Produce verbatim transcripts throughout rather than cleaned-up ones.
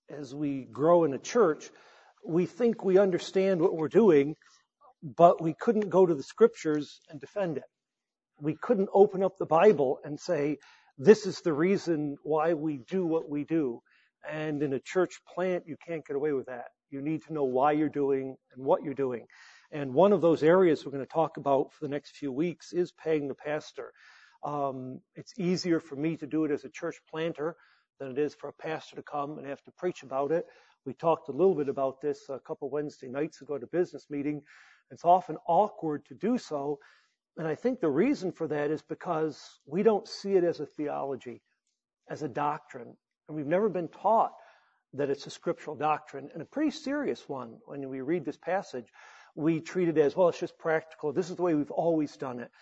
as we grow in a church, we think we understand what we're doing, but we couldn't go to the scriptures and defend it. We couldn't open up the Bible and say, this is the reason why we do what we do. And in a church plant, you can't get away with that. You need to know why you're doing and what you're doing. And one of those areas we're going to talk about for the next few weeks is paying the pastor. Um, it's easier for me to do it as a church planter than it is for a pastor to come and have to preach about it. We talked a little bit about this a couple Wednesday nights ago at a business meeting. It's often awkward to do so. And I think the reason for that is because we don't see it as a theology, as a doctrine. And we've never been taught that it's a scriptural doctrine, and a pretty serious one. When we read this passage, we treat it as, well, it's just practical. This is the way we've always done it.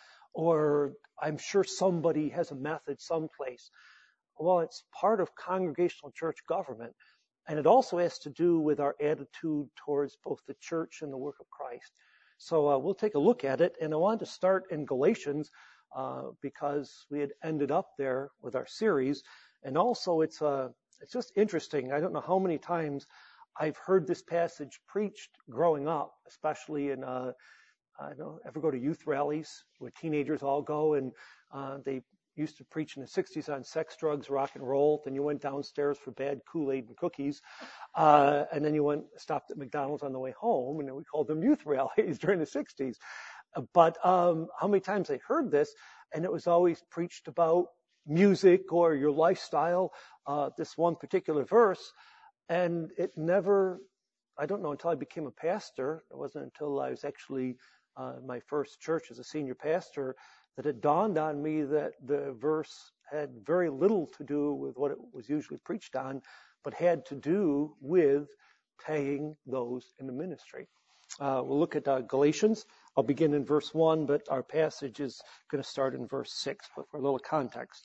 Or I'm sure somebody has a method someplace. Well, it's part of congregational church government. And it also has to do with our attitude towards both the church and the work of Christ. So uh, we'll take a look at it. And I wanted to start in Galatians uh, because we had ended up there with our series. And also it's uh, it's just interesting. I don't know how many times I've heard this passage preached growing up, especially in, uh, I don't ever go to youth rallies where teenagers all go, and uh, they used to preach in the sixties on sex, drugs, rock and roll. Then you went downstairs for bad Kool-Aid and cookies. Uh, and then you went, stopped at McDonald's on the way home, and then we called them youth rallies during the sixties. But um, how many times I heard this, and it was always preached about music or your lifestyle, uh, this one particular verse. And it never, I don't know, until I became a pastor, it wasn't until I was actually uh, my first church as a senior pastor, that it dawned on me that the verse had very little to do with what it was usually preached on, but had to do with paying those in the ministry. Uh, we'll look at uh, Galatians. I'll begin in verse one, but our passage is going to start in verse six, but for a little context.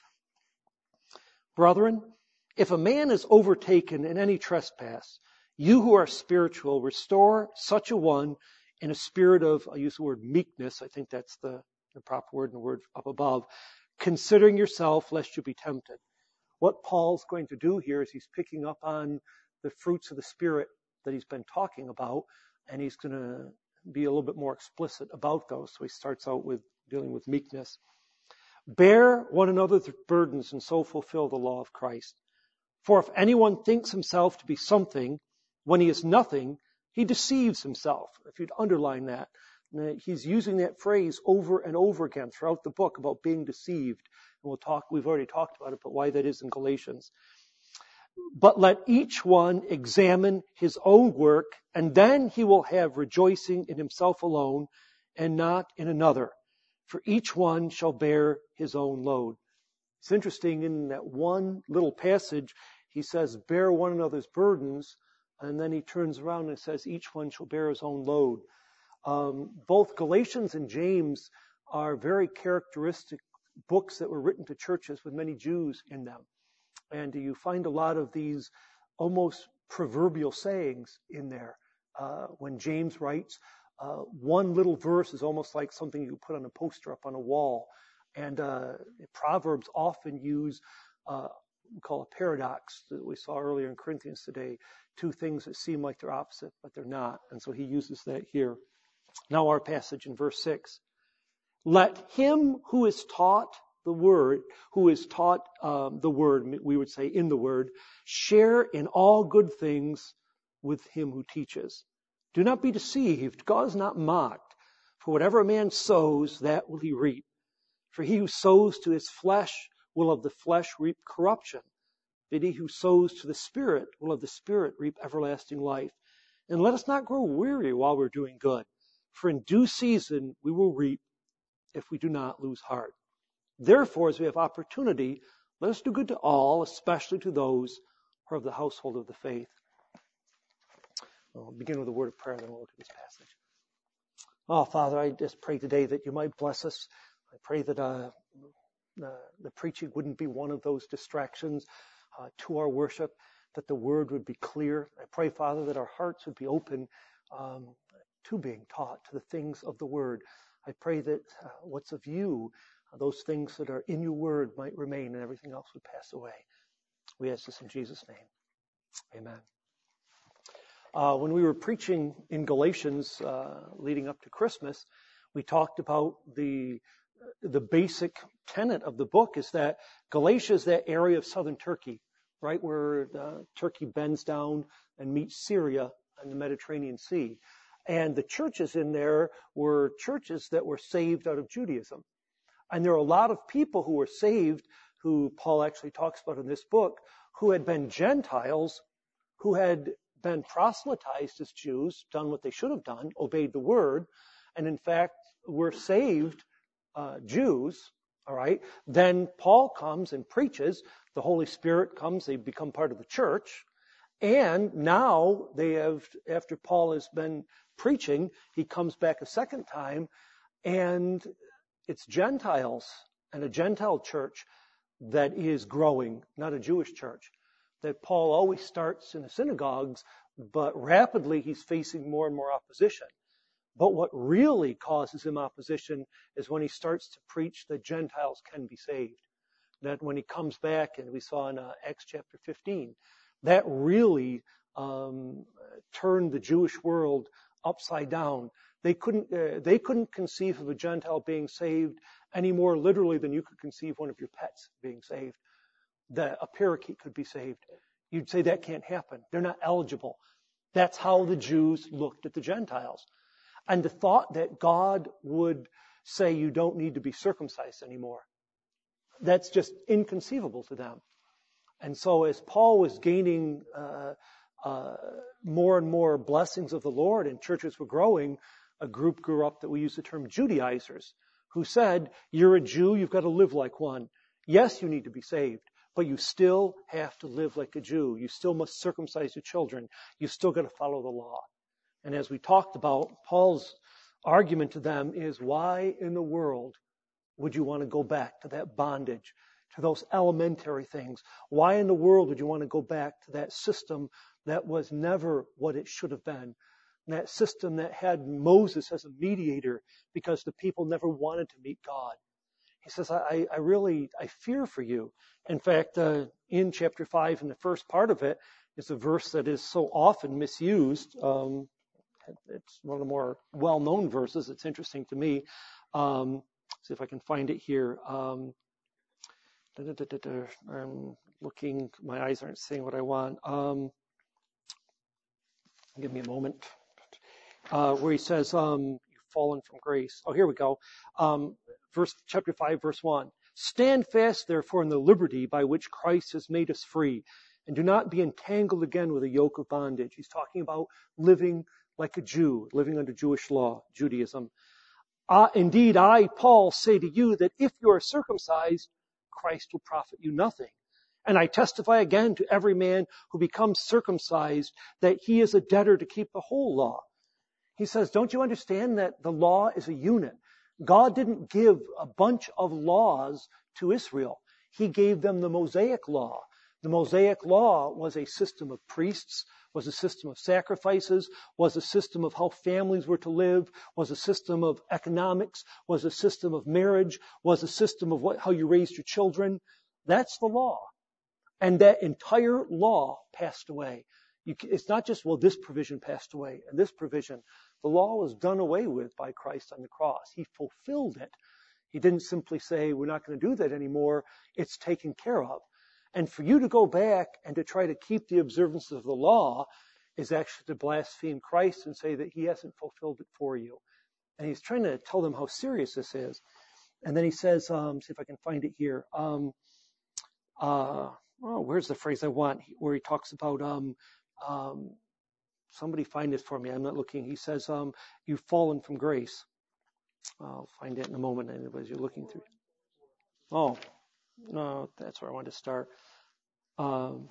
Brethren, if a man is overtaken in any trespass, you who are spiritual, restore such a one in a spirit of, I use the word meekness, I think that's the, the proper word in the word up above, considering yourself lest you be tempted. What Paul's going to do here is he's picking up on the fruits of the Spirit that he's been talking about, and he's going to be a little bit more explicit about those. So he starts out with dealing with meekness. Bear one another's burdens and so fulfill the law of Christ. For if anyone thinks himself to be something when he is nothing, he deceives himself. If you'd underline that, he's using that phrase over and over again throughout the book about being deceived. And we'll talk, we've already talked about it, but why that is in Galatians. But let each one examine his own work, and then he will have rejoicing in himself alone and not in another. For each one shall bear his own load. It's interesting in that one little passage, he says, bear one another's burdens, and then he turns around and says, each one shall bear his own load. Um, both Galatians and James are very characteristic books that were written to churches with many Jews in them. And you find a lot of these almost proverbial sayings in there. Uh, when James writes, uh, one little verse is almost like something you put on a poster up on a wall. And uh, Proverbs often use uh, we call a paradox that we saw earlier in Corinthians today. Two things that seem like they're opposite, but they're not. And so he uses that here. Now our passage in verse six. Let him who is taught the word, who is taught um, the word, we would say in the word, share in all good things with him who teaches. Do not be deceived. God is not mocked. For whatever a man sows, that will he reap. For he who sows to his flesh will of the flesh reap corruption. But he who sows to the Spirit will of the Spirit reap everlasting life. And let us not grow weary while we're doing good. For in due season we will reap if we do not lose heart. Therefore, as we have opportunity, let us do good to all, especially to those who are of the household of the faith. We'll begin with a word of prayer, then we'll look at this passage. Oh, Father, I just pray today that you might bless us. I pray that uh, the, the preaching wouldn't be one of those distractions uh, to our worship, that the word would be clear. I pray, Father, that our hearts would be open um, to being taught, to the things of the word. I pray that uh, what's of you, uh, those things that are in your word might remain and everything else would pass away. We ask this in Jesus' name. Amen. Uh, when we were preaching in Galatians uh, leading up to Christmas, we talked about the the basic tenet of the book is that Galatia is that area of southern Turkey, right, where uh, Turkey bends down and meets Syria in the Mediterranean Sea. And the churches in there were churches that were saved out of Judaism. And there are a lot of people who were saved, who Paul actually talks about in this book, who had been Gentiles, who had been proselytized as Jews, done what they should have done, obeyed the word, and in fact were saved uh, Jews, all right? Then Paul comes and preaches, the Holy Spirit comes, they become part of the church, and now they have, after Paul has been preaching, he comes back a second time, and it's Gentiles and a Gentile church that is growing, not a Jewish church. That Paul always starts in the synagogues, but rapidly he's facing more and more opposition. But what really causes him opposition is when he starts to preach that Gentiles can be saved. That when he comes back, and we saw in uh, Acts chapter fifteen, that really um, turned the Jewish world upside down. They couldn't, uh, they couldn't conceive of a Gentile being saved any more literally than you could conceive one of your pets being saved. That a parakeet could be saved. You'd say that can't happen. They're not eligible. That's how the Jews looked at the Gentiles. And the thought that God would say you don't need to be circumcised anymore, that's just inconceivable to them. And so as Paul was gaining uh, uh, more and more blessings of the Lord and churches were growing, a group grew up that we use the term Judaizers, who said, you're a Jew, you've got to live like one. Yes, you need to be saved, but you still have to live like a Jew. You still must circumcise your children. You still got to follow the law. And as we talked about, Paul's argument to them is, why in the world would you want to go back to that bondage, to those elementary things? Why in the world would you want to go back to that system that was never what it should have been? That system that had Moses as a mediator because the people never wanted to meet God. He says, I, I really, I fear for you. In fact, uh, in chapter five, in the first part of it, is a verse that is so often misused. Um, it's one of the more well-known verses. It's interesting to me. Um, see if I can find it here. Um, da, da, da, da, da. I'm looking, my eyes aren't seeing what I want. Um, give me a moment. Uh, where he says, um, you've fallen from grace. Oh, here we go. Um, verse, chapter five, verse one. Stand fast, therefore, in the liberty by which Christ has made us free, and do not be entangled again with a yoke of bondage. He's talking about living like a Jew, living under Jewish law, Judaism. Uh, indeed, I, Paul, say to you that if you are circumcised, Christ will profit you nothing. And I testify again to every man who becomes circumcised that he is a debtor to keep the whole law. He says, don't you understand that the law is a unit? God didn't give a bunch of laws to Israel. He gave them the Mosaic law. The Mosaic law was a system of priests, was a system of sacrifices, was a system of how families were to live, was a system of economics, was a system of marriage, was a system of what, how you raised your children. That's the law. And that entire law passed away. You, it's not just, well, this provision passed away and this provision. The law was done away with by Christ on the cross. He fulfilled it. He didn't simply say, we're not going to do that anymore. It's taken care of. And for you to go back and to try to keep the observance of the law is actually to blaspheme Christ and say that he hasn't fulfilled it for you. And he's trying to tell them how serious this is. And then he says, um, see if I can find it here. Um, uh, oh, where's the phrase I want? Where he talks about, um, um, somebody find this for me. I'm not looking. He says, um, you've fallen from grace. I'll find it in a moment as you're looking through. Oh, no, that's where I wanted to start. Um,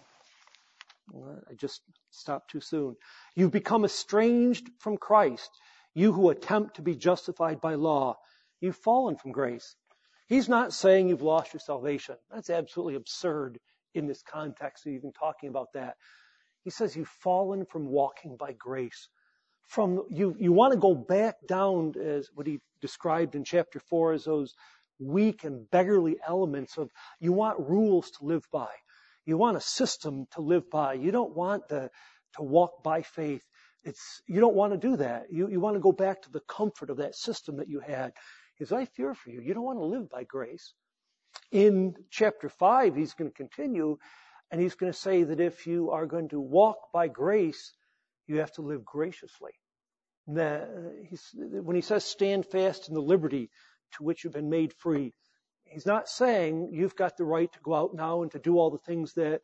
I just stopped too soon. You've become estranged from Christ, you who attempt to be justified by law. You've fallen from grace. He's not saying you've lost your salvation. That's absolutely absurd in this context of even talking about that. He says you've fallen from walking by grace. From you, you want to go back down as what he described in chapter four as those weak and beggarly elements of you want rules to live by. You want a system to live by. You don't want the, to walk by faith. It's, you don't want to do that. You, you want to go back to the comfort of that system that you had. He says, I fear for you. You don't want to live by grace. In chapter five, he's going to continue, and he's going to say that if you are going to walk by grace, you have to live graciously. That he's, when he says stand fast in the liberty to which you've been made free, he's not saying you've got the right to go out now and to do all the things that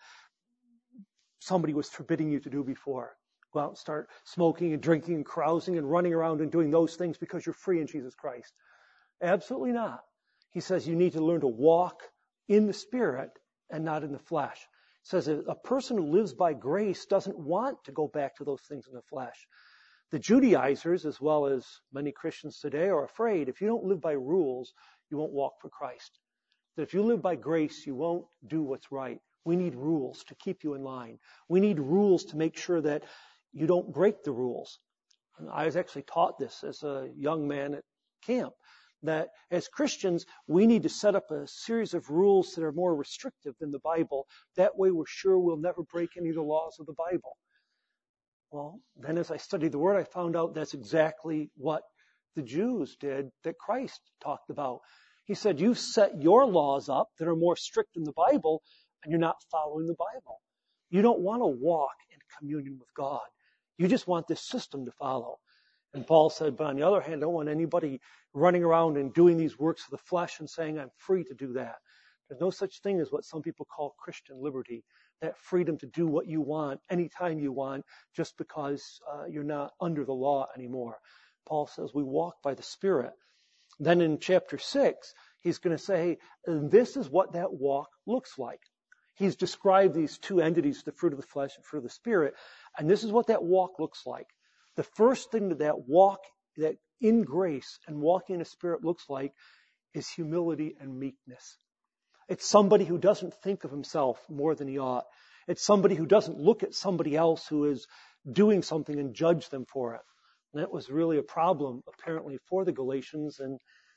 somebody was forbidding you to do before. Go out and start smoking and drinking and carousing and running around and doing those things because you're free in Jesus Christ. Absolutely not. He says you need to learn to walk in the Spirit and not in the flesh. He says a person who lives by grace doesn't want to go back to those things in the flesh. The Judaizers, as well as many Christians today, are afraid if you don't live by rules, you won't walk for Christ. That if you live by grace, you won't do what's right. We need rules to keep you in line. We need rules to make sure that you don't break the rules. And I was actually taught this as a young man at camp, that as Christians, we need to set up a series of rules that are more restrictive than the Bible. That way we're sure we'll never break any of the laws of the Bible. Well, then as I studied the Word, I found out that's exactly what the Jews did that Christ talked about. He said, you've set your laws up that are more strict than the Bible, and you're not following the Bible. You don't want to walk in communion with God. You just want this system to follow. And Paul said, but on the other hand, I don't want anybody running around and doing these works of the flesh and saying, I'm free to do that. There's no such thing as what some people call Christian liberty, that freedom to do what you want, anytime you want, just because uh, you're not under the law anymore. Paul says we walk by the Spirit. Then in chapter six, he's going to say, this is what that walk looks like. He's described these two entities, the fruit of the flesh and fruit of the Spirit, and this is what that walk looks like. The first thing that that walk, that in grace and walking in the Spirit looks like is humility and meekness. It's somebody who doesn't think of himself more than he ought. It's somebody who doesn't look at somebody else who is doing something and judge them for it. And that was really a problem, apparently, for the Galatians, and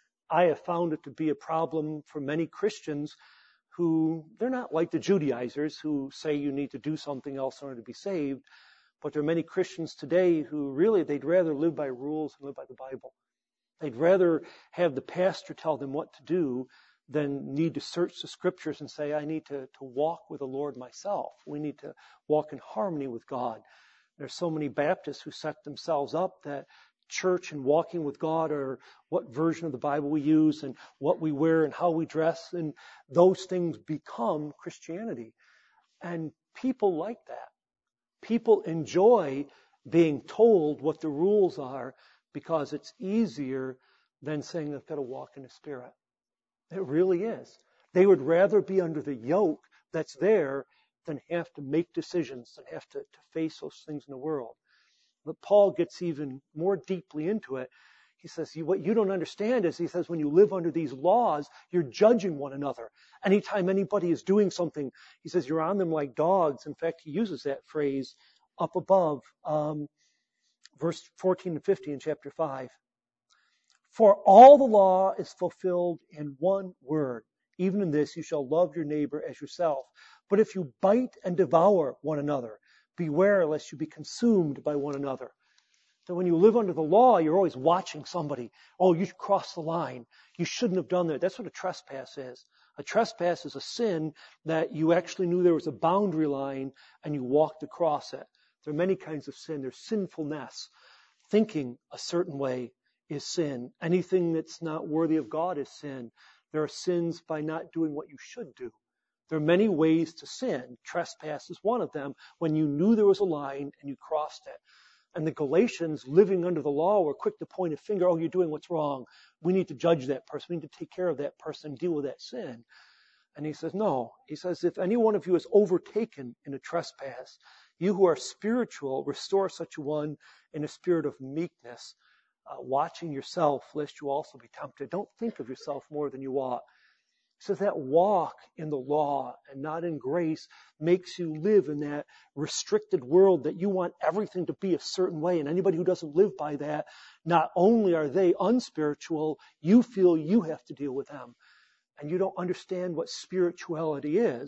I have found it to be a problem for many Christians who, they're not like the Judaizers who say you need to do something else in order to be saved, but there are many Christians today who really, they'd rather live by rules than live by the Bible. They'd rather have the pastor tell them what to do than need to search the Scriptures and say, I need to, to walk with the Lord myself. We need to walk in harmony with God. There's so many Baptists who set themselves up that church and walking with God are what version of the Bible we use and what we wear and how we dress, and those things become Christianity. And people like that. People enjoy being told what the rules are because it's easier than saying they've got to walk in the Spirit. It really is. They would rather be under the yoke that's there than have to make decisions, than have to, to face those things in the world. But Paul gets even more deeply into it. He says, what you don't understand is, he says, when you live under these laws, you're judging one another. Anytime anybody is doing something, he says, you're on them like dogs. In fact, he uses that phrase up above, um, verse fourteen and fifteen in chapter five. For all the law is fulfilled in one word. Even in this, you shall love your neighbor as yourself. But if you bite and devour one another, beware lest you be consumed by one another. So when you live under the law, you're always watching somebody. Oh, you crossed the line. You shouldn't have done that. That's what a trespass is. A trespass is a sin that you actually knew there was a boundary line and you walked across it. There are many kinds of sin. There's sinfulness. Thinking a certain way is sin. Anything that's not worthy of God is sin. There are sins by not doing what you should do. There are many ways to sin. Trespass is one of them, when you knew there was a line and you crossed it. And the Galatians, living under the law, were quick to point a finger, oh, you're doing what's wrong. We need to judge that person. We need to take care of that person and deal with that sin. And he says, no. He says, if any one of you is overtaken in a trespass, you who are spiritual, restore such a one in a spirit of meekness, uh, watching yourself, lest you also be tempted. Don't think of yourself more than you ought. He says that walk in the law and not in grace makes you live in that restricted world that you want everything to be a certain way. And anybody who doesn't live by that, not only are they unspiritual, you feel you have to deal with them. And you don't understand what spirituality is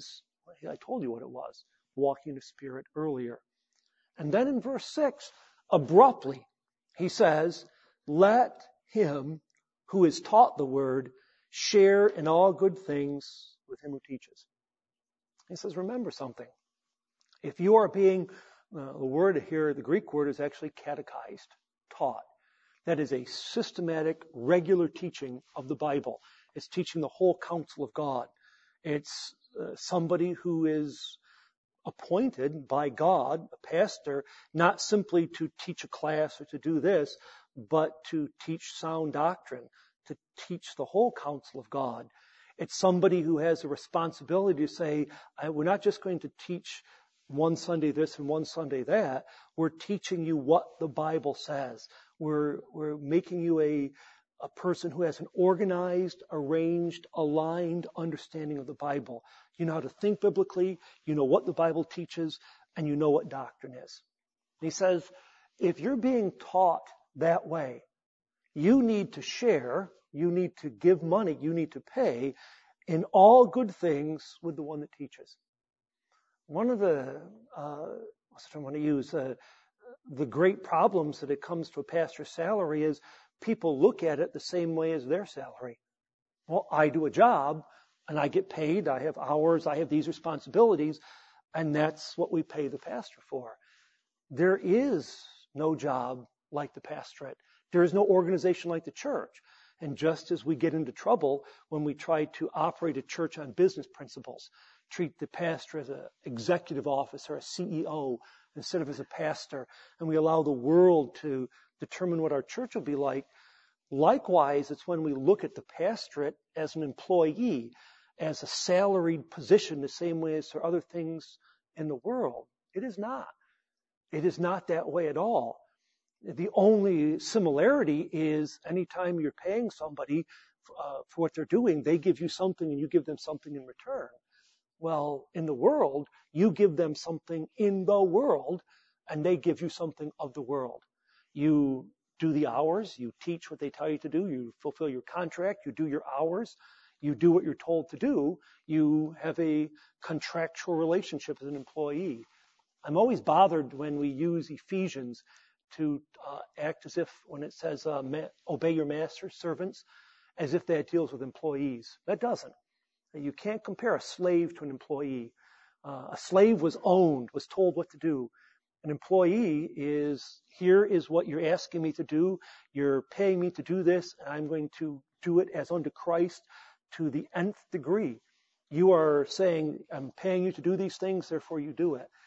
I told you what it was. Walking in the Spirit earlier. And then in verse six, abruptly, he says, let him who is taught the word share in all good things with him who teaches. He says, remember something. If you are being, uh, the word here, the Greek word is actually catechized, taught. That is a systematic, regular teaching of the Bible. It's teaching the whole counsel of God. It's uh, somebody who is appointed by God, a pastor, not simply to teach a class or to do this, but to teach sound doctrine, to teach the whole counsel of God. It's somebody who has a responsibility to say, we're not just going to teach one Sunday this and one Sunday that. We're teaching you what the Bible says. We're, we're making you a, a person who has an organized, arranged, aligned understanding of the Bible. You know how to think biblically, you know what the Bible teaches, and you know what doctrine is. And he says, if you're being taught that way, you need to share, you need to give money, you need to pay in all good things with the one that teaches. One of the, uh, what's the term I want to use, uh, the great problems that it comes to a pastor's salary is people look at it the same way as their salary. Well, I do a job and I get paid, I have hours, I have these responsibilities, and that's what we pay the pastor for. There is no job like the pastorate. There is no organization like the church. And just as we get into trouble when we try to operate a church on business principles, treat the pastor as an executive officer, a C E O, instead of as a pastor, and we allow the world to determine what our church will be like, likewise, it's when we look at the pastorate as an employee, as a salaried position, the same way as for other things in the world. It is not. It is not that way at all. The only similarity is anytime you're paying somebody uh, for what they're doing, they give you something and you give them something in return. Well, in the world, you give them something in the world and they give you something of the world. You do the hours, you teach what they tell you to do, you fulfill your contract, you do your hours, you do what you're told to do, you have a contractual relationship as an employee. I'm always bothered when we use Ephesians to uh, act as if, when it says, uh, ma- obey your master's servants, as if that deals with employees. That doesn't. You can't compare a slave to an employee. Uh, a slave was owned, was told what to do. An employee is, here is what you're asking me to do. You're paying me to do this, and I'm going to do it as unto Christ to the nth degree. You are saying, I'm paying you to do these things, therefore you do it.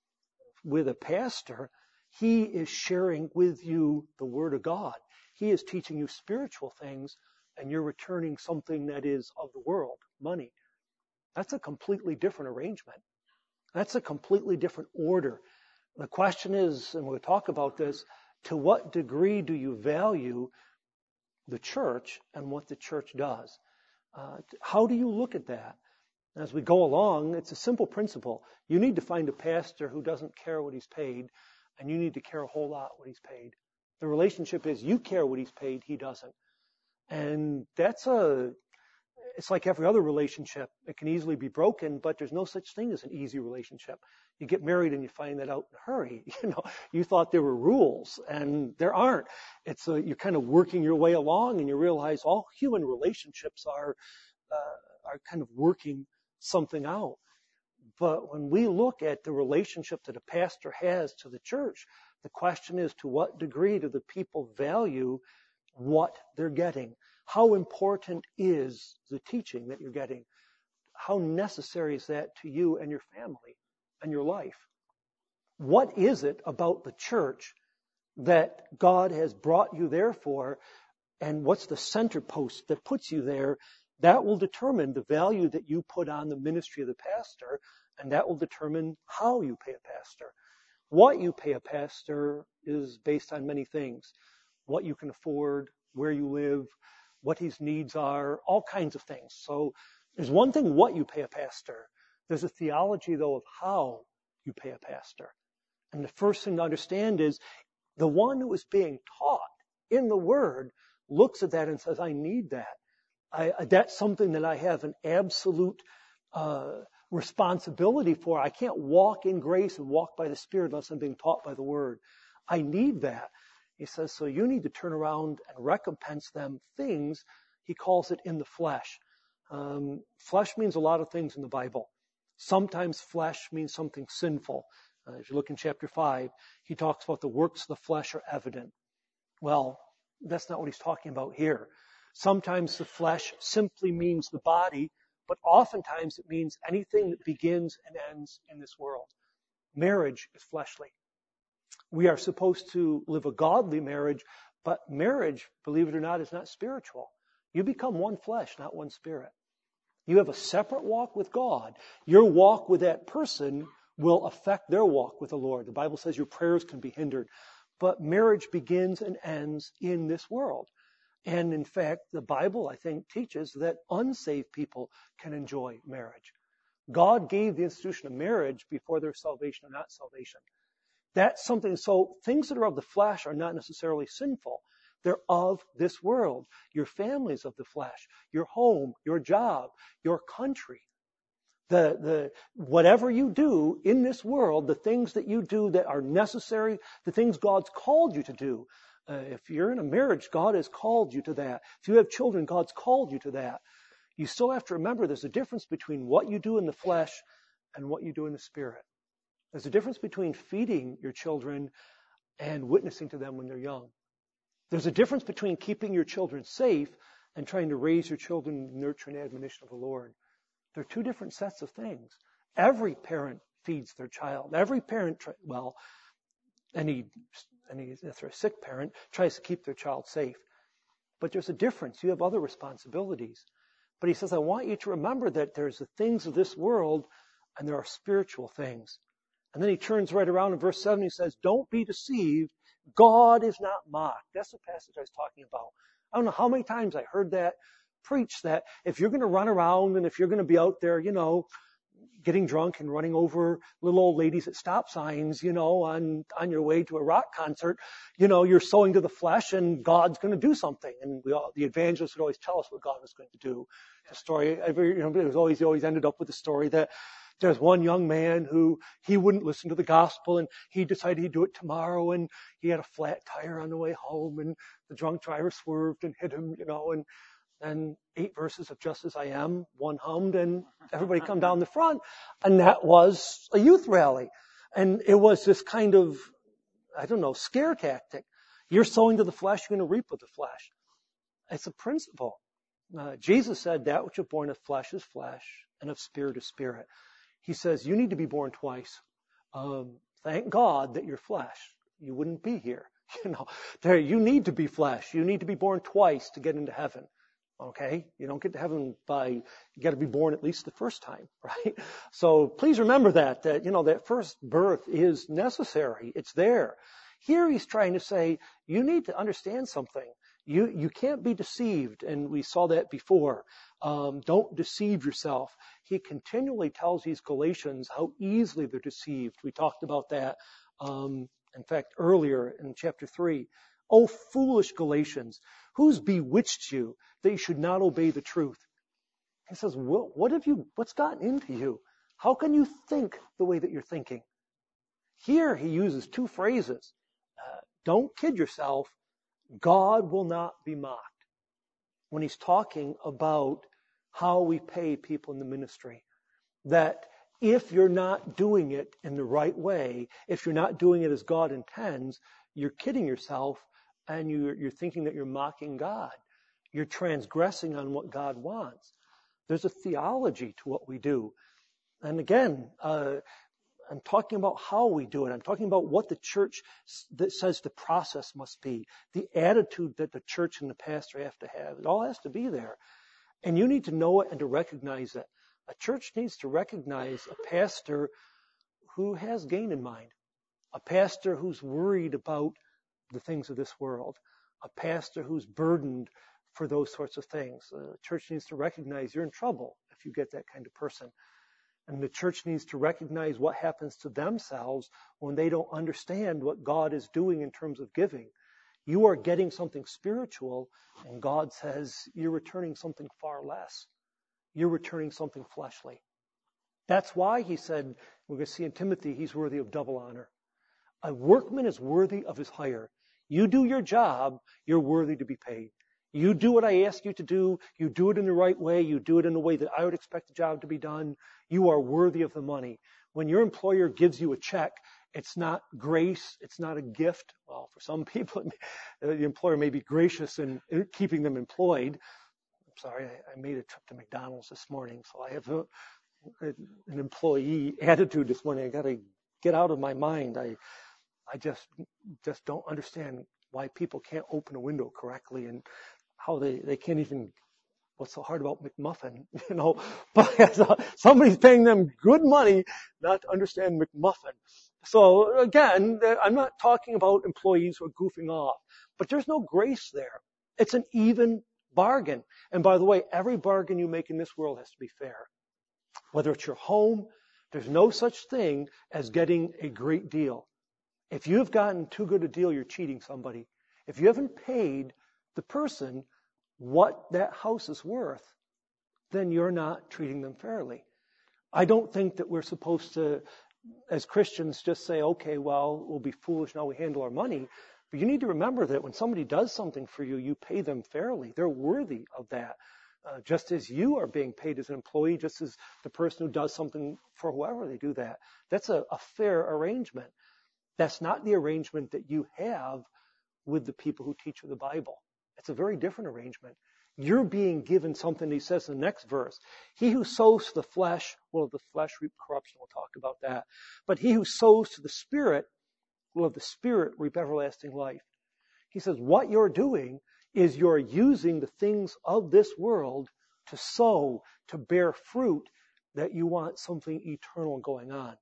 With a pastor, he is sharing with you the Word of God. He is teaching you spiritual things, and you're returning something that is of the world, money. That's a completely different arrangement. That's a completely different order. The question is, and we'll talk about this, to what degree do you value the church and what the church does? Uh, how do you look at that? As we go along, it's a simple principle. You need to find a pastor who doesn't care what he's paid, and you need to care a whole lot what he's paid. The relationship is you care what he's paid, he doesn't. And that's a, it's like every other relationship. It can easily be broken, but there's no such thing as an easy relationship. You get married and you find that out in a hurry. You know, you thought there were rules, and there aren't. It's a, you're kind of working your way along, and you realize all human relationships are uh, are kind of working something out. But when we look at the relationship that a pastor has to the church, the question is, to what degree do the people value what they're getting? How important is the teaching that you're getting? How necessary is that to you and your family and your life? What is it about the church that God has brought you there for, and what's the center post that puts you there? That will determine the value that you put on the ministry of the pastor, and that will determine how you pay a pastor. What you pay a pastor is based on many things. What you can afford, where you live, what his needs are, all kinds of things. So there's one thing what you pay a pastor. There's a theology, though, of how you pay a pastor. And the first thing to understand is the one who is being taught in the Word looks at that and says, I need that. I, that's something that I have an absolute uh, responsibility for. I can't walk in grace and walk by the Spirit unless I'm being taught by the Word. I need that. He says, so you need to turn around and recompense them things. He calls it in the flesh. Um, flesh means a lot of things in the Bible. Sometimes flesh means something sinful. Uh, if you look in chapter five, he talks about the works of the flesh are evident. Well, that's not what he's talking about here. Sometimes the flesh simply means the body, but oftentimes it means anything that begins and ends in this world. Marriage is fleshly. We are supposed to live a godly marriage, but marriage, believe it or not, is not spiritual. You become one flesh, not one spirit. You have a separate walk with God. Your walk with that person will affect their walk with the Lord. The Bible says your prayers can be hindered. But marriage begins and ends in this world. And in fact, the Bible, I think, teaches that unsaved people can enjoy marriage. God gave the institution of marriage before there's salvation or not salvation. That's something, so things that are of the flesh are not necessarily sinful. They're of this world. Your family's of the flesh. Your home, your job, your country. The, the, whatever you do in this world, the things that you do that are necessary, the things God's called you to do. Uh, if you're in a marriage, God has called you to that. If you have children, God's called you to that. You still have to remember there's a difference between what you do in the flesh and what you do in the spirit. There's a difference between feeding your children and witnessing to them when they're young. There's a difference between keeping your children safe and trying to raise your children in the nurture and admonition of the Lord. They're two different sets of things. Every parent feeds their child. Every parent, well, any, any if they're a sick parent, tries to keep their child safe. But there's a difference. You have other responsibilities. But he says, I want you to remember that there's the things of this world and there are spiritual things. And then he turns right around in verse seven, he says, don't be deceived. God is not mocked. That's the passage I was talking about. I don't know how many times I heard that preached, that if you're going to run around and if you're going to be out there, you know, getting drunk and running over little old ladies at stop signs, you know, on, on your way to a rock concert, you know, you're sowing to the flesh and God's going to do something. And we all, the evangelists would always tell us what God was going to do. The story, you know, it was always, he always ended up with the story that there's one young man who he wouldn't listen to the gospel and he decided he'd do it tomorrow, and he had a flat tire on the way home and the drunk driver swerved and hit him, you know, and then eight verses of Just As I Am, one hummed, and everybody come down the front. And that was a youth rally. And it was this kind of, I don't know, scare tactic. You're sowing to the flesh, you're going to reap with the flesh. It's a principle. Uh, Jesus said that which is born of flesh is flesh and of spirit is spirit. He says you need to be born twice. Um, thank God that you're flesh. You wouldn't be here. You know, there, you need to be flesh. You need to be born twice to get into heaven. Okay? You don't get to heaven by, you got to be born at least the first time, right? So please remember that, that, you know, that first birth is necessary. It's there. Here he's trying to say, you need to understand something. You, you can't be deceived. And we saw that before. Um, don't deceive yourself. He continually tells these Galatians how easily they're deceived. We talked about that, um, in fact, earlier in chapter three. Oh, foolish Galatians, who's bewitched you that you should not obey the truth? He says, well, what have you, what's gotten into you? How can you think the way that you're thinking? Here he uses two phrases. Uh, don't kid yourself. God will not be mocked. When he's talking about how we pay people in the ministry, that if you're not doing it in the right way, if you're not doing it as God intends, you're kidding yourself and you're, you're thinking that you're mocking God. You're transgressing on what God wants. There's a theology to what we do. And again, uh, I'm talking about how we do it. I'm talking about what the church that says the process must be, the attitude that the church and the pastor have to have. It all has to be there. And you need to know it and to recognize it. A church needs to recognize a pastor who has gain in mind, a pastor who's worried about the things of this world, a pastor who's burdened for those sorts of things. The church needs to recognize you're in trouble if you get that kind of person. And the church needs to recognize what happens to themselves when they don't understand what God is doing in terms of giving. You are getting something spiritual, and God says you're returning something far less. You're returning something fleshly. That's why he said, we're going to see in Timothy, he's worthy of double honor. A workman is worthy of his hire. You do your job, you're worthy to be paid. You do what I ask you to do, you do it in the right way, you do it in the way that I would expect the job to be done, you are worthy of the money. When your employer gives you a check, it's not grace, it's not a gift. Well, for some people, the employer may be gracious in keeping them employed. I'm sorry, I, I made a trip to McDonald's this morning, so I have a, a, an employee attitude this morning. I got to get out of my mind. I I just just don't understand why people can't open a window correctly and how they, they can't even, what's so hard about McMuffin, you know, but somebody's paying them good money not to understand McMuffin. So again, I'm not talking about employees who are goofing off, but there's no grace there. It's an even bargain. And by the way, every bargain you make in this world has to be fair. Whether it's your home, there's no such thing as getting a great deal. If you've gotten too good a deal, you're cheating somebody. If you haven't paid the person what that house is worth, then you're not treating them fairly. I don't think that we're supposed to, as Christians, just say, okay, well, we'll be foolish now we handle our money. But you need to remember that when somebody does something for you, you pay them fairly. They're worthy of that. Uh, just as you are being paid as an employee, just as the person who does something for whoever they do that. That's a, a fair arrangement. That's not the arrangement that you have with the people who teach you the Bible. It's a very different arrangement. You're being given something, he says in the next verse. He who sows to the flesh, will of the flesh reap corruption. We'll talk about that. But he who sows to the Spirit, will of the Spirit reap everlasting life. He says what you're doing is you're using the things of this world to sow, to bear fruit, that you want something eternal going on.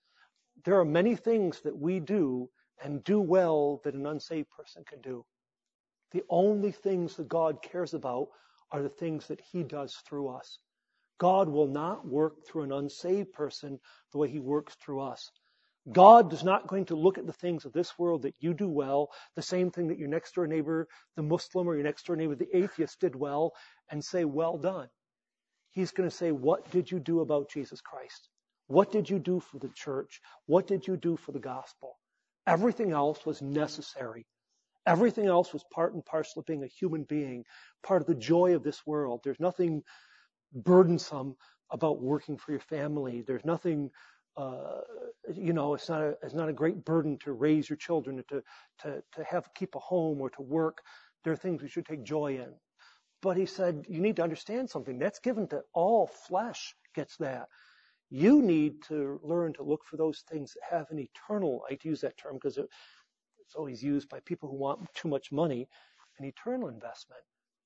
There are many things that we do and do well that an unsaved person can do. The only things that God cares about are the things that he does through us. God will not work through an unsaved person the way he works through us. God is not going to look at the things of this world that you do well, the same thing that your next door neighbor, the Muslim, or your next door neighbor, the atheist, did well, and say, well done. He's going to say, what did you do about Jesus Christ? What did you do for the church? What did you do for the gospel? Everything else was necessary. Everything else was part and parcel of being a human being, part of the joy of this world. There's nothing burdensome about working for your family. There's nothing, uh, you know, it's not a, it's not a great burden to raise your children, to, to, to have, keep a home or to work. There are things we should take joy in. But he said, you need to understand something. That's given to all flesh gets that. You need to learn to look for those things that have an eternal, I use that term because it, it's always used by people who want too much money, an eternal investment.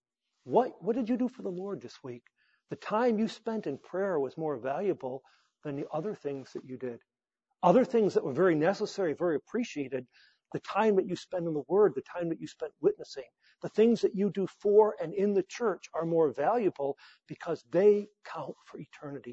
What, what did you do for the Lord this week? The time you spent in prayer was more valuable than the other things that you did. Other things that were very necessary, very appreciated, the time that you spend in the Word, the time that you spent witnessing, the things that you do for and in the church are more valuable because they count for eternity.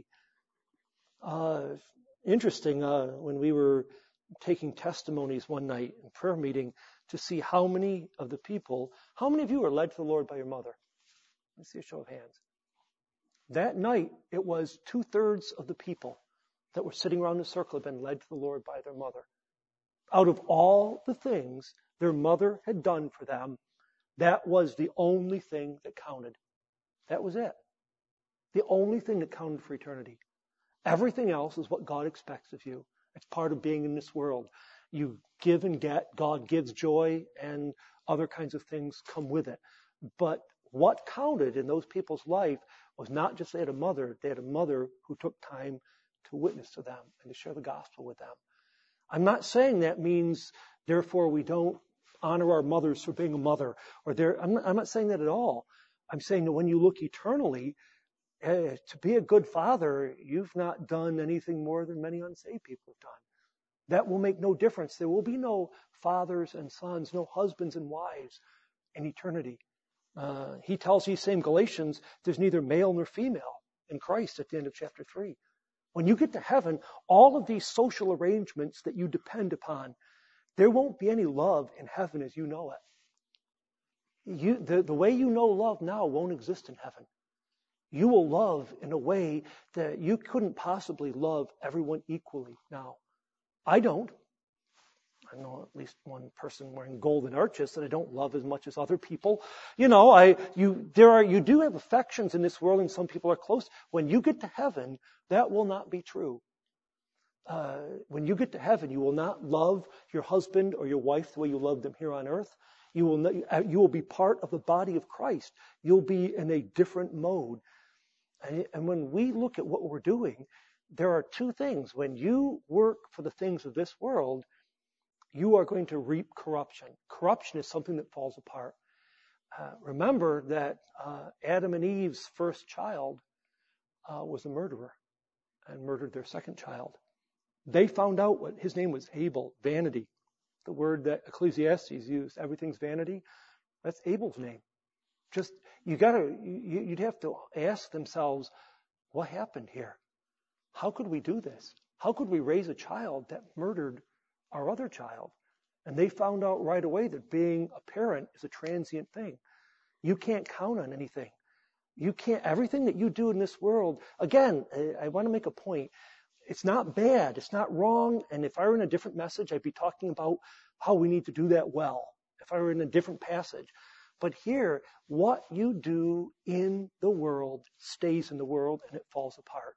Uh, interesting, uh, when we were taking testimonies one night in prayer meeting to see how many of the people, how many of you are led to the Lord by your mother? Let's see a show of hands. That night, it was two-thirds of the people that were sitting around the circle had been led to the Lord by their mother. Out of all the things their mother had done for them, that was the only thing that counted. That was it. The only thing that counted for eternity. Everything else is what God expects of you. It's part of being in this world. You give and get. God gives joy, and other kinds of things come with it. But what counted in those people's life was not just they had a mother. They had a mother who took time to witness to them and to share the gospel with them. I'm not saying that means, therefore, we don't honor our mothers for being a mother. Or I'm not, I'm not saying that at all. I'm saying that when you look eternally, Uh, to be a good father, you've not done anything more than many unsaved people have done. That will make no difference. There will be no fathers and sons, no husbands and wives in eternity. Uh, he tells these same Galatians, there's neither male nor female in Christ at the end of chapter three. When you get to heaven, all of these social arrangements that you depend upon, there won't be any love in heaven as you know it. You, the, the way you know love now won't exist in heaven. You will love in a way that you couldn't possibly love everyone equally now. I don't. I know at least one person wearing golden arches that I don't love as much as other people. You know, I, you, there are, you do have affections in this world and some people are close. When you get to heaven, that will not be true. Uh, when you get to heaven, you will not love your husband or your wife the way you love them here on earth. You will not, you will be part of the body of Christ. You'll be in a different mode. And, and when we look at what we're doing, there are two things. When you work for the things of this world, you are going to reap corruption. Corruption is something that falls apart. Uh, remember that uh, Adam and Eve's first child uh, was a murderer and murdered their second child. They found out what his name was, Abel, vanity. The word that Ecclesiastes used, everything's vanity. That's Abel's name. Just, you gotta, you, you'd have to ask themselves, what happened here? How could we do this? How could we raise a child that murdered our other child? And they found out right away that being a parent is a transient thing. You can't count on anything. You can't, everything that you do in this world, again, I, I want to make a point. It's not bad. It's not wrong. And if I were in a different message, I'd be talking about how we need to do that well. If I were in a different passage. But here, what you do in the world stays in the world and it falls apart.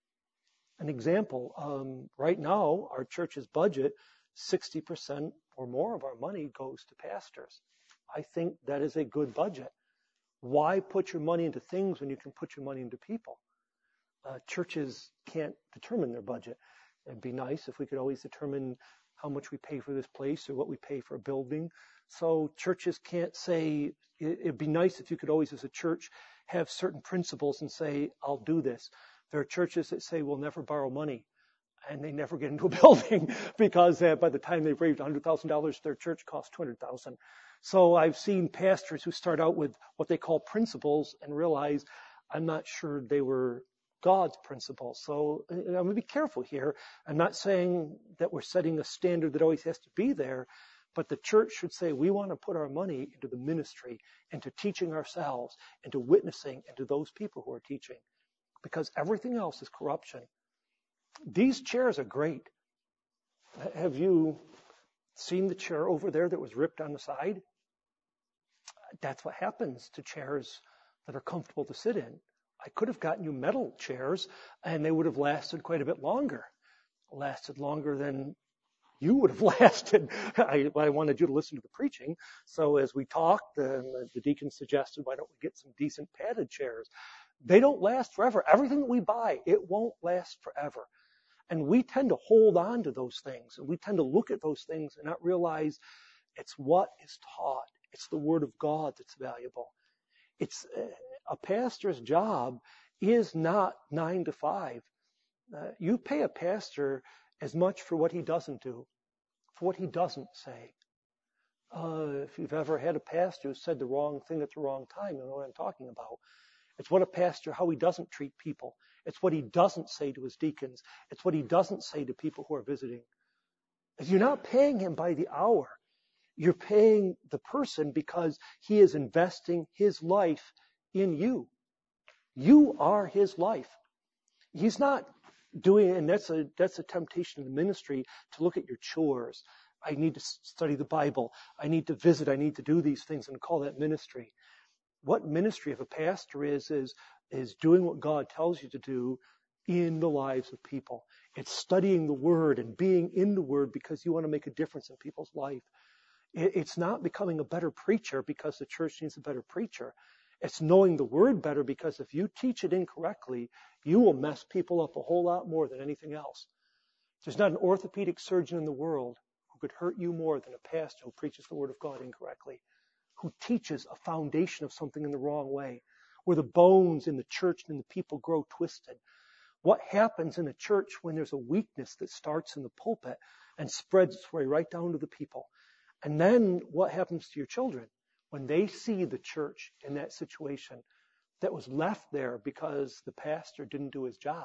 An example, um, right now, our church's budget, sixty percent or more of our money goes to pastors. I think that is a good budget. Why put your money into things when you can put your money into people? Uh, churches can't determine their budget. It'd be nice if we could always determine how much we pay for this place or what we pay for a building. So churches can't say, it'd be nice if you could always, as a church, have certain principles and say, I'll do this. There are churches that say, we'll never borrow money. And they never get into a building because uh, by the time they've raised one hundred thousand dollars, their church costs two hundred thousand dollars. So I've seen pastors who start out with what they call principles and realize I'm not sure they were God's principles. So I'm going to be careful here. I'm not saying that we're setting a standard that always has to be there, but the church should say we want to put our money into the ministry, into teaching ourselves, into witnessing, into those people who are teaching, because everything else is corruption. These chairs are great. Have you seen the chair over there that was ripped on the side? That's what happens to chairs that are comfortable to sit in. I could have gotten you metal chairs and they would have lasted quite a bit longer. Lasted longer than you would have lasted. I, I wanted you to listen to the preaching. So as we talked, the, the deacon suggested, why don't we get some decent padded chairs? They don't last forever. Everything that we buy, it won't last forever. And we tend to hold on to those things. And we tend to look at those things and not realize it's what is taught. It's the Word of God that's valuable. It's uh, a pastor's job is not nine to five. Uh, you pay a pastor as much for what he doesn't do, for what he doesn't say. Uh, if you've ever had a pastor who said the wrong thing at the wrong time, you know what I'm talking about. It's what a pastor, how he doesn't treat people. It's what he doesn't say to his deacons. It's what he doesn't say to people who are visiting. You're not paying him by the hour. You're paying the person because he is investing his life in you. You are his life. He's not doing, and that's a, that's a temptation in the ministry to look at your chores. I need to study the Bible. I need to visit. I need to do these things and call that ministry. What ministry of a pastor is, is, is doing what God tells you to do in the lives of people. It's studying the Word and being in the Word because you want to make a difference in people's life. It's not becoming a better preacher because the church needs a better preacher. It's knowing the Word better because if you teach it incorrectly, you will mess people up a whole lot more than anything else. There's not an orthopedic surgeon in the world who could hurt you more than a pastor who preaches the Word of God incorrectly, who teaches a foundation of something in the wrong way, where the bones in the church and in the people grow twisted. What happens in a church when there's a weakness that starts in the pulpit and spreads its way right down to the people? And then what happens to your children when they see the church in that situation that was left there because the pastor didn't do his job?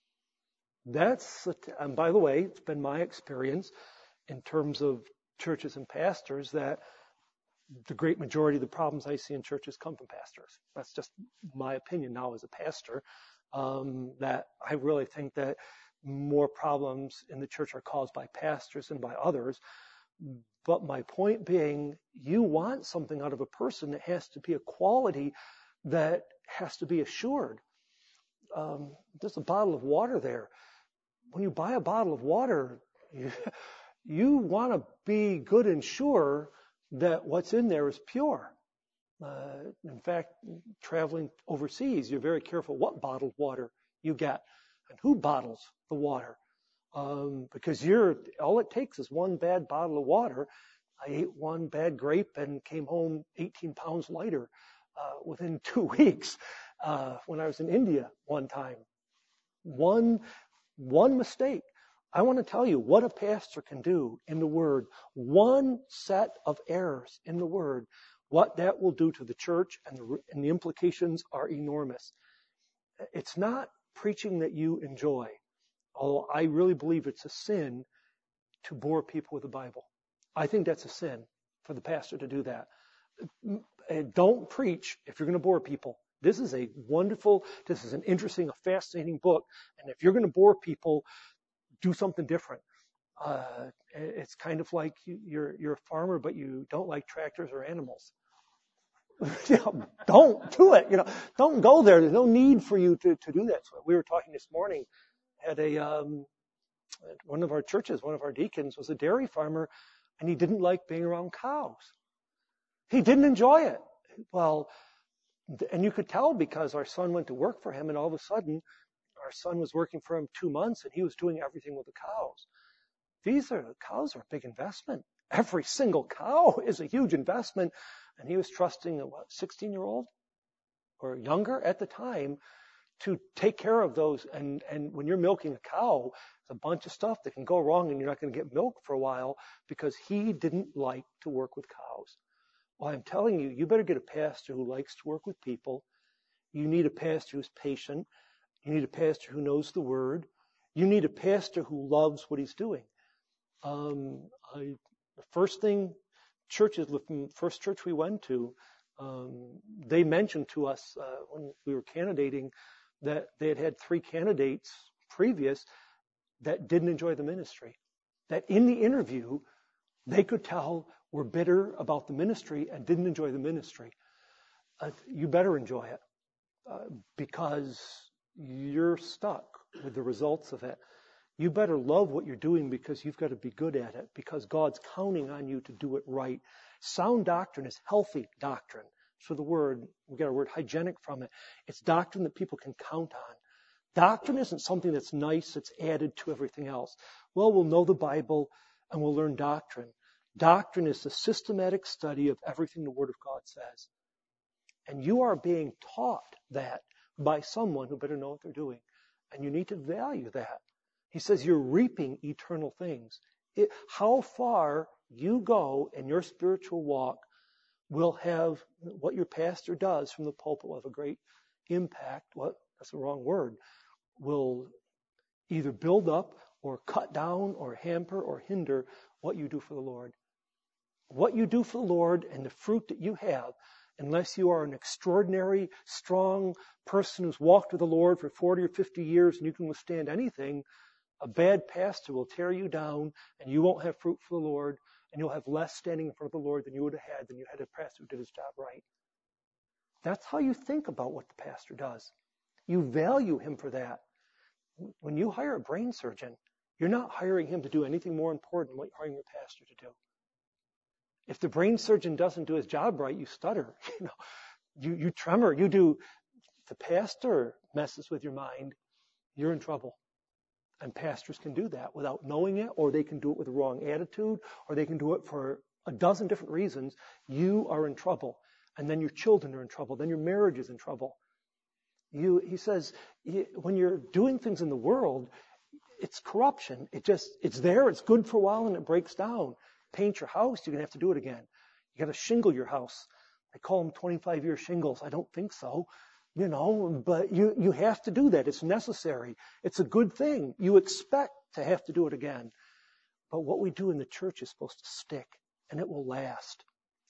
That's, and by the way, it's been my experience in terms of churches and pastors that the great majority of the problems I see in churches come from pastors. That's just my opinion now as a pastor, um, that I really think that more problems in the church are caused by pastors than by others. But my point being, you want something out of a person that has to be a quality that has to be assured. Um, there's a bottle of water there. When you buy a bottle of water, you, you want to be good and sure that what's in there is pure. Uh, in fact, traveling overseas, you're very careful what bottled water you get and who bottles the water. Um, because you're, all it takes is one bad bottle of water. I ate one bad grape and came home eighteen pounds lighter uh, within two weeks uh, when I was in India one time. One, one mistake. I want to tell you what a pastor can do in the Word. One set of errors in the Word, what that will do to the church, and the, and the implications are enormous. It's not preaching that you enjoy, although I really believe it's a sin to bore people with the Bible. I think that's a sin for the pastor to do that. Don't preach if you're going to bore people. This is a wonderful, this is an interesting, a fascinating book. And if you're going to bore people, do something different. Uh, it's kind of like you, you're you're a farmer, but you don't like tractors or animals. you know, don't do it. You know, don't go there. There's no need for you to, to do that. So we were talking this morning at a um, at one of our churches. One of our deacons was a dairy farmer, and he didn't like being around cows. He didn't enjoy it. Well, and you could tell because our son went to work for him, and all of a sudden, our son was working for him two months, and he was doing everything with the cows. These are cows are a big investment. Every single cow is a huge investment, and he was trusting a what, sixteen-year-old or younger at the time to take care of those. And and when you're milking a cow, there's a bunch of stuff that can go wrong, and you're not going to get milk for a while because he didn't like to work with cows. Well, I'm telling you, you better get a pastor who likes to work with people. You need a pastor who's patient. You need a pastor who knows the Word. You need a pastor who loves what he's doing. Um, I, the first thing, churches, the first church we went to, um, they mentioned to us uh, when we were candidating that they had had three candidates previous that didn't enjoy the ministry. That in the interview, they could tell were bitter about the ministry and didn't enjoy the ministry. Uh, you better enjoy it uh, because you're stuck with the results of it. You better love what you're doing because you've got to be good at it, because God's counting on you to do it right. Sound doctrine is healthy doctrine. So the word, we get our word hygienic from it. It's doctrine that people can count on. Doctrine isn't something that's nice, that's added to everything else. Well, we'll know the Bible and we'll learn doctrine. Doctrine is the systematic study of everything the Word of God says. And you are being taught that by someone who better know what they're doing. And you need to value that. He says you're reaping eternal things. It, how far you go in your spiritual walk will have what your pastor does from the pulpit will have a great impact. What? That's the wrong word. Will either build up or cut down or hamper or hinder what you do for the Lord. What you do for the Lord and the fruit that you have, unless you are an extraordinary, strong person who's walked with the Lord for forty or fifty years and you can withstand anything, a bad pastor will tear you down and you won't have fruit for the Lord, and you'll have less standing in front of the Lord than you would have had than you had a pastor who did his job right. That's how you think about what the pastor does. You value him for that. When you hire a brain surgeon, you're not hiring him to do anything more important than what you're hiring your pastor to do. If the brain surgeon doesn't do his job right, you stutter, you know, you, you tremor, you do. If the pastor messes with your mind, you're in trouble. And pastors can do that without knowing it, or they can do it with the wrong attitude, or they can do it for a dozen different reasons. You are in trouble. And then your children are in trouble. Then your marriage is in trouble. You, he says, when you're doing things in the world, it's corruption. It just, it's there, it's good for a while, and it breaks down. Paint your house, you're going to have to do it again. You got to shingle your house. They call them twenty-five year shingles. I don't think so. You know, but you, you have to do that. It's necessary. It's a good thing. You expect to have to do it again. But what we do in the church is supposed to stick, and it will last.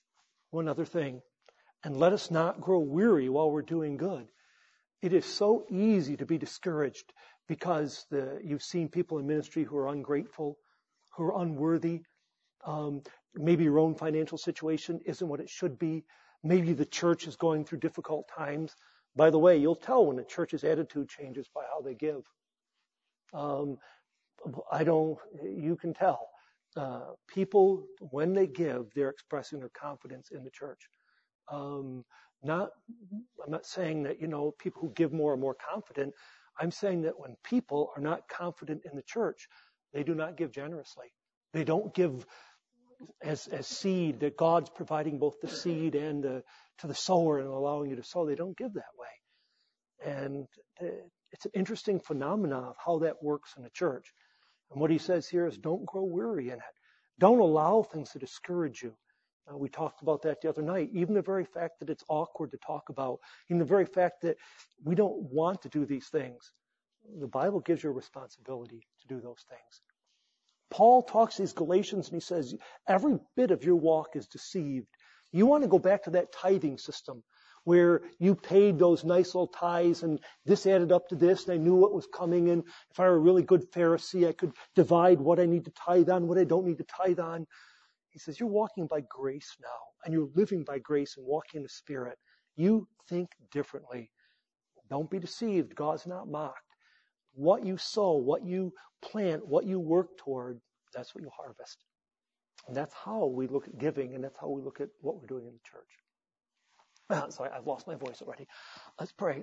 One other thing. And let us not grow weary while we're doing good. It is so easy to be discouraged because the, you've seen people in ministry who are ungrateful, who are unworthy. Um, maybe your own financial situation isn't what it should be. Maybe the church is going through difficult times. By the way, you'll tell when the church's attitude changes by how they give. Um, I don't, you can tell. Uh, people, when they give, they're expressing their confidence in the church. Um, not, I'm not saying that, you know, people who give more are more confident. I'm saying that when people are not confident in the church, they do not give generously. They don't give as, as seed, that God's providing both the seed and the, to the sower and allowing you to sow. They don't give that way. And it's an interesting phenomenon of how that works in the church. And what he says here is don't grow weary in it. Don't allow things to discourage you. Uh, we talked about that the other night. Even the very fact that it's awkward to talk about, even the very fact that we don't want to do these things, the Bible gives you a responsibility to do those things. Paul talks to these Galatians and he says, every bit of your walk is deceived. You want to go back to that tithing system where you paid those nice little tithes and this added up to this and I knew what was coming, and if I were a really good Pharisee, I could divide what I need to tithe on, what I don't need to tithe on. He says, you're walking by grace now, and you're living by grace and walking in the Spirit. You think differently. Don't be deceived. God's not mocked. What you sow, what you plant, what you work toward, that's what you harvest. And that's how we look at giving, and that's how we look at what we're doing in the church. Ah, sorry, I've lost my voice already. Let's pray.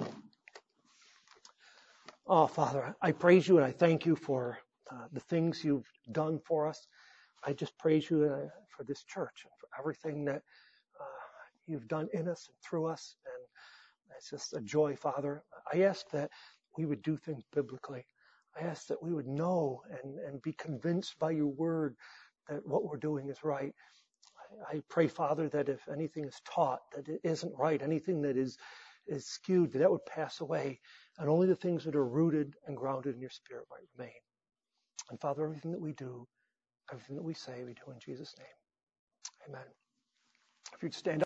Oh, Father, I praise you and I thank you for uh, the things you've done for us. I just praise you uh, for this church and for everything that uh, you've done in us and through us. And it's just a joy, Father. I ask that we would do things biblically. I ask that we would know and, and be convinced by your word that what we're doing is right. I, I pray, Father, that if anything is taught that it isn't right, anything that is, is skewed, that, that would pass away. And only the things that are rooted and grounded in your Spirit might remain. And Father, everything that we do, everything that we say, we do in Jesus' name. Amen. If you'd stand up.